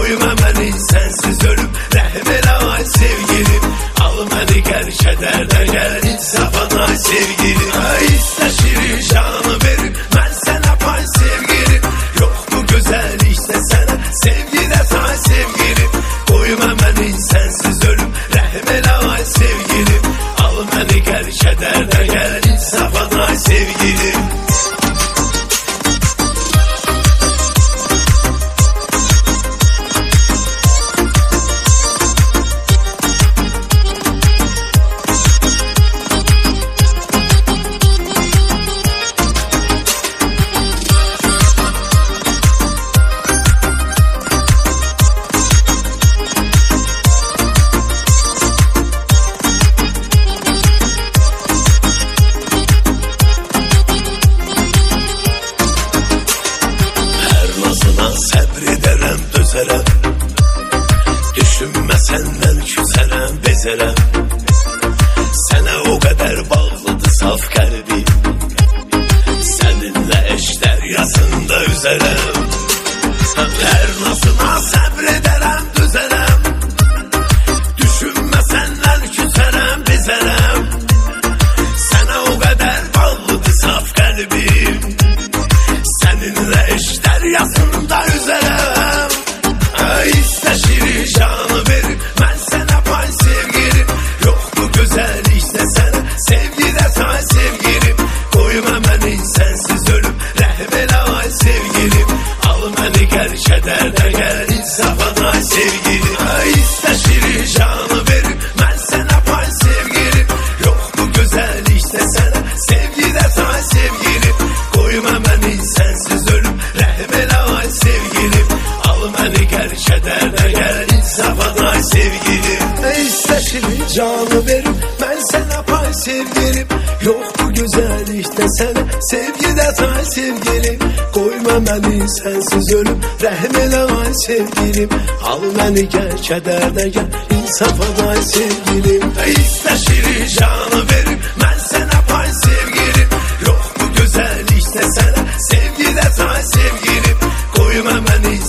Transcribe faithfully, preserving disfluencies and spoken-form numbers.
Koyma məni sensiz ölüm, rəhm elə ay sevgilim. Al məni gəl kədərdə gəl, insafana sevgilim. Ay istəşirin canı verim, mən sənə pay sevgilim. Yox bu gözəllikdə sənə sevgidə say sevgilim. Koyma məni sensiz ölüm, rəhm elə ay sevgilim. Al məni gəl kədərdə gəl, insafana sevgilim. Səbr edərəm, dözərəm. Düşünmə səndən küsərəm, bezərəm. Sənə o qədər bağlıdır saf qəlbim. Səninlə eşlər yazında üzərəm. Hər nasına səbr edərəm, dözərəm. Düşünmə səndən küsərəm, bezərəm. Sənə o qədər bağlıdır saf qəlbim. Səninlə eşlər yazında üzərəm. Ay istəşirin canı verim, mən sənə pay sevgilim. Yox bu gözəllikdə sənə sevgidə say sevgilim. Koyma məni sensiz ölüm, rəhm elə ay sevgilim. Al məni gəl kədərdə gəl, insafana sevgilim. Ay istəşirin canı verim, mən sənə pay sevgilim. Yox bu gözəllikdə sənə sevgidə say sevgilim. Koyma məni sensiz ölüm, rəhm elə ay sevgilim. Al məni gəl kədərdə gəl, insafana sevgilim. İstəşirin canı verim, mən sənə pay sevgilim. Yox bu gözəllikdə sənə sevgidə say sevgilim. Koyma məni sensiz ölüm, rəhm elə ay sevgilim. Al məni gəl kədərdə gəl, insafana sevgilim. İstəşirin canı verim, mən sənə pay sevgilim. Yox bu gözəllikdə sənə sevgidə say sevgilim. Koyma məni